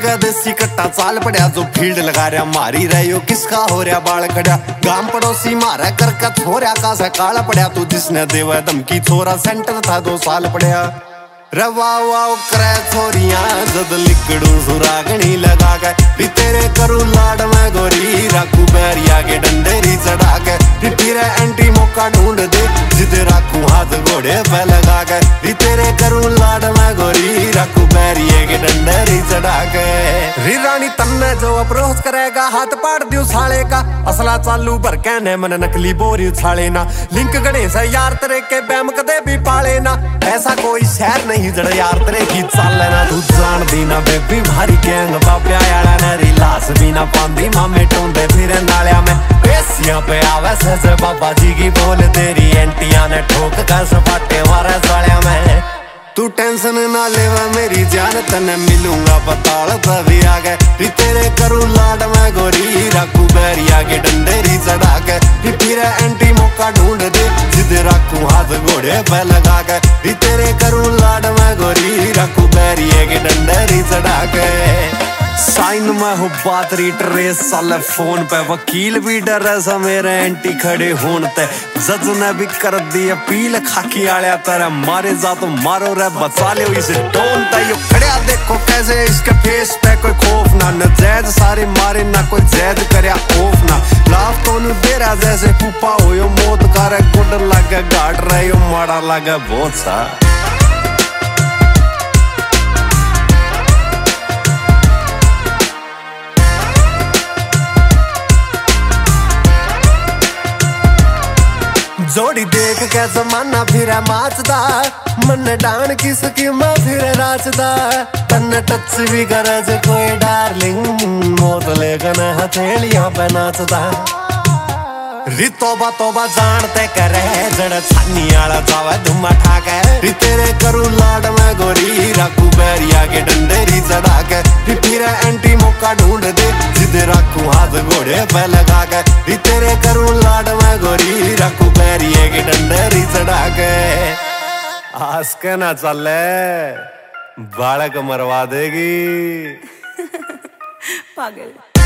का देसी कट्टा चाल पड़ा जो फील्ड लगा रहा मारी रहे किसका हो रहा बाल कड़ा गांव पड़ोसी मारा करका छोरा का सा काला पड़ा तू जिसने देवा धमकी छोरा सेंटर था 2 साल पड़ा रवा वाव करे छोरियां जद लिकड़ू सुरागनी लगा के तेरे करू लाड में गोरी राखू बैरिया के डंडेरी चढ़ा के तेरे एंटी मौका ढूंढ दे जिद राखू हाथ घोड़े पे लगा के तेरे करू लाड में गोरी राखू बैरिया के डंडेरी चढ़ा के री रानी तन्ने जो अप्रोच करेगा हाथ पाड़ दियो साले का असला चालू भर कहने मन नकली बोरी उछाले ना लिंक गणेश यार तेरे के बैम कदे भी पाले ना ऐसा कोई शहर नहीं जड़ यार तेरे की चाल ना तू जान दी ना बेबी भारी गैंग बाप्या यारा नरी लाश भी ना पांदी मामे टूंडे फिर नालिया में पेसियां पे आवे से बाबा जी की बोल तेरी एंटिया ने ठोक कर सपाटे मारे सालिया में तू टेंशन ना लेवा मेरी जान तने मिलूंगा बताल तभी आ गए तेरे करू लाड में गोरी राखू बैरिया के डंडेरी चढ़ा के फिर एंटी मौका ढूंढ दे जिद राखू हाथ घोड़े पे लगा के तेरे करू लाड में गोरी राखू बैरिया के डंडेरी चढ़ा के साइन में हो बात री ट्रेस साले फोन पे वकील भी डर सा मेरे एंटी खड़े होन ते जज ने भी कर दी अपील खाकी आलिया तेरे मारे जा तो मारो रे बचा ले इसे टोन ते यो खड़या देखो कैसे इसके फेस पे कोई खौफ ना नजैज सारे मारे ना कोई जैद करया ऑफ ना लाफ तो नु दे रहा जैसे फूफा हो यो मौत करे गुड लगे घाट रहे यो माड़ा लगे बहुत सा जोड़ी देख के जमाना फिर माचदा मन डान किसकी मैं फिर राचदा तन्ने टच भी करज कोई डार्लिंग मौत लेकर हथेलियां पे नाचदा री तोबा तोबा जानते करे जड़ छानी आला जावे धुमा ठाके तेरे करू लाड में गोरी राखू बैरिया के डंडेरी चढ़ा के फिर एंटी मौका ढूंढ दे जिद राखू हाथ घोड़े पे लगा के तेरे करू लाड में गोरी राखू बैरिया के डंडेरी चढ़ा के आस के ना चले बालक मरवा देगी पागल।